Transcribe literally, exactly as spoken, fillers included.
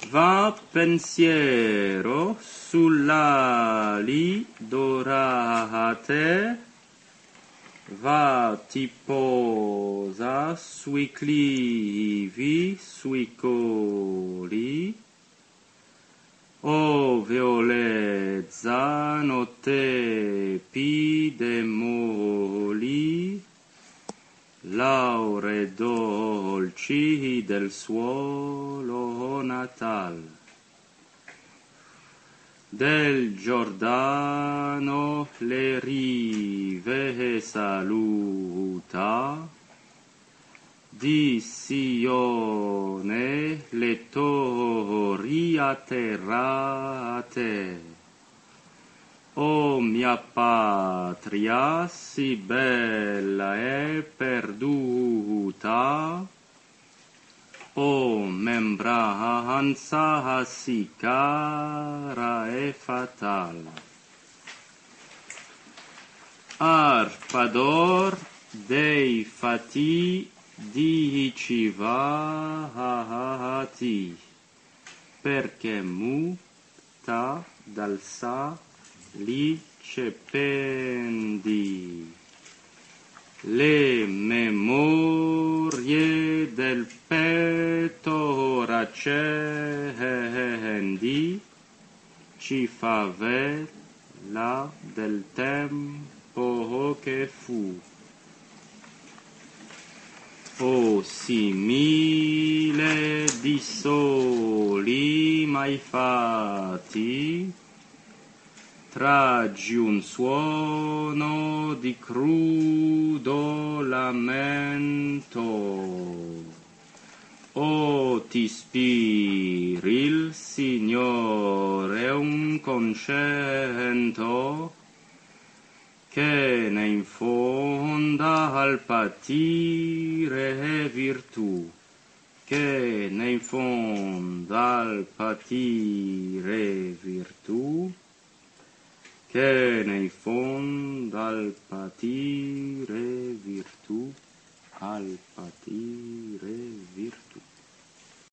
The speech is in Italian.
Va pensiero sull'ali dorate, va ti posa sui clivi, sui coli, o violezza notte pidemoli, laure dolci del suolo natal. Del Giordano le rive saluta, di Sione le torri atterrate. O mia patria sì bella e perduta, o membranza sì cara e fatal. Arpador dei fati dicivati, perché muta dal sa li cependi. Le memorie del petto raccendi, ci favella del tempo che fu. O simile di soli mai fatti, traggi un suono di crudo lamento, o ti ispiri il Signore un concento che ne infonda al patire virtù, che ne infonda al patire virtù, che ne infonda al patire virtù, al patire virtù.